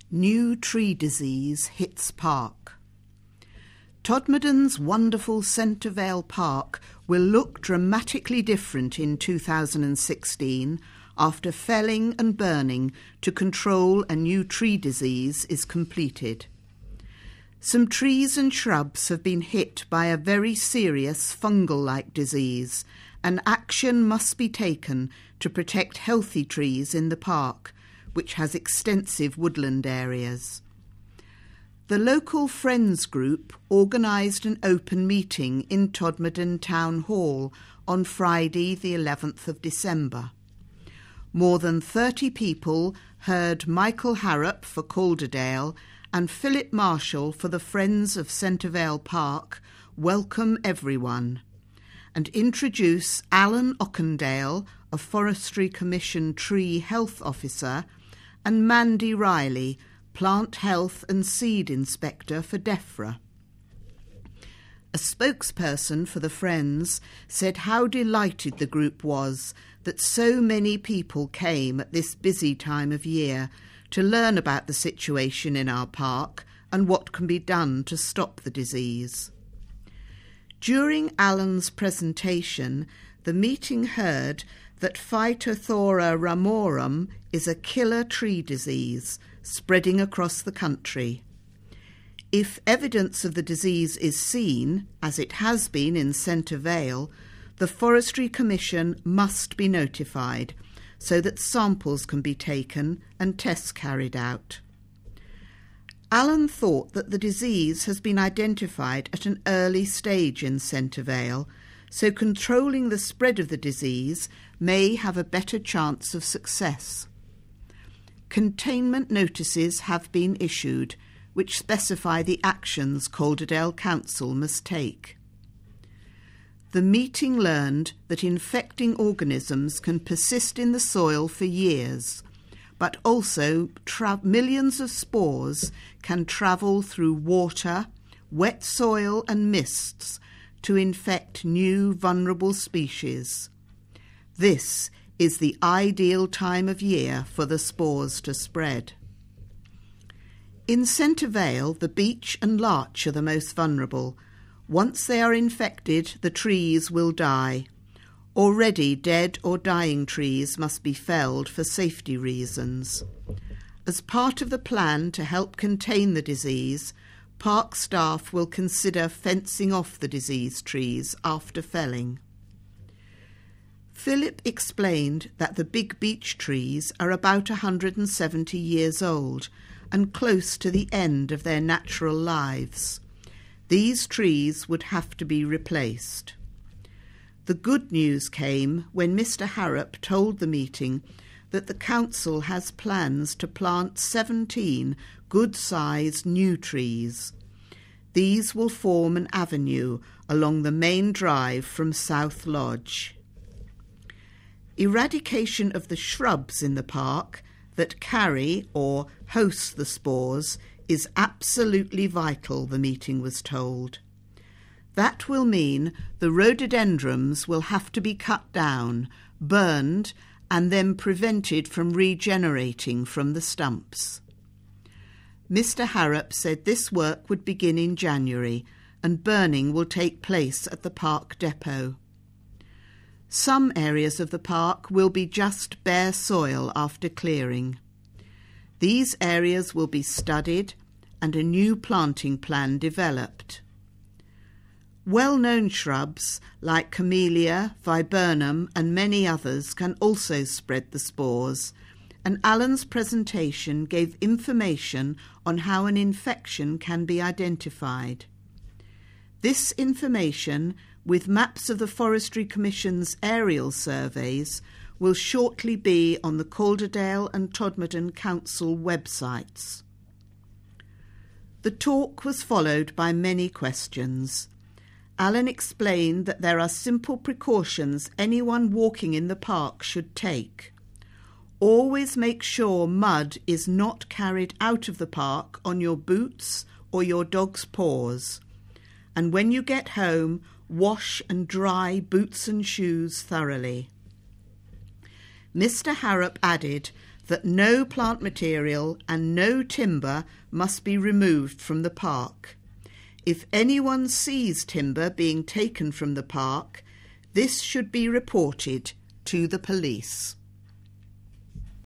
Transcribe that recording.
New tree disease hits park. Todmorden wonderful Centre Vale Park will look dramatically different in 2016 after felling and burning to control a new tree disease is completed. Some trees and shrubs have been hit by a very serious fungal-like disease, and action must be taken to protect healthy trees in the park, which has extensive woodland areas. The local Friends group organised an open meeting in Todmorden Town Hall on Friday the 11th of December. More than 30 people heard Michael Harrop for Calderdale and Philip Marshall for the Friends of Centre Vale Park welcome everyone and introduce Alan Ockendale, a Forestry Commission Tree Health Officer, and Mandy Riley, Plant Health and Seed Inspector for DEFRA. A spokesperson for the Friends said how delighted the group was that so many people came at this busy time of year to learn about the situation in our park and what can be done to stop the disease. During Alan's presentation, the meeting heard that Phytophthora ramorum is a killer tree disease spreading across the country. If evidence of the disease is seen, as it has been in Centre Vale, the Forestry Commission must be notified so that samples can be taken and tests carried out. Alan thought that the disease has been identified at an early stage in Centre Vale, so controlling the spread of the disease may have a better chance of success. Containment notices have been issued, which specify the actions Calderdale Council must take. The meeting learned that infecting organisms can persist in the soil for years, but also millions of spores can travel through water, wet soil and mists to infect new vulnerable species. This is the ideal time of year for the spores to spread. In Centre Vale, the beech and larch are the most vulnerable. Once they are infected, the trees will die. Already dead or dying trees must be felled for safety reasons. As part of the plan to help contain the disease, park staff will consider fencing off the diseased trees after felling. Philip explained that the big beech trees are about 170 years old and close to the end of their natural lives. These trees would have to be replaced. The good news came when Mr. Harrop told the meeting that the council has plans to plant 17 good-sized new trees. These will form an avenue along the main drive from South Lodge. Eradication of the shrubs in the park that carry or host the spores is absolutely vital, the meeting was told. That will mean the rhododendrons will have to be cut down, burned, and then prevented from regenerating from the stumps. Mr. Harrop said this work would begin in January and burning will take place at the park depot. Some areas of the park will be just bare soil after clearing. These areas will be studied and a new planting plan developed. Well-known shrubs like camellia, viburnum and many others can also spread the spores, and Alan's presentation gave information on how an infection can be identified. This information, with maps of the Forestry Commission's aerial surveys, will shortly be on the Calderdale and Todmorden Council websites. The talk was followed by many questions. Alan explained that there are simple precautions anyone walking in the park should take. Always make sure mud is not carried out of the park on your boots or your dog's paws. And when you get home, wash and dry boots and shoes thoroughly. Mr. Harrop added that no plant material and no timber must be removed from the park. If anyone sees timber being taken from the park, this should be reported to the police.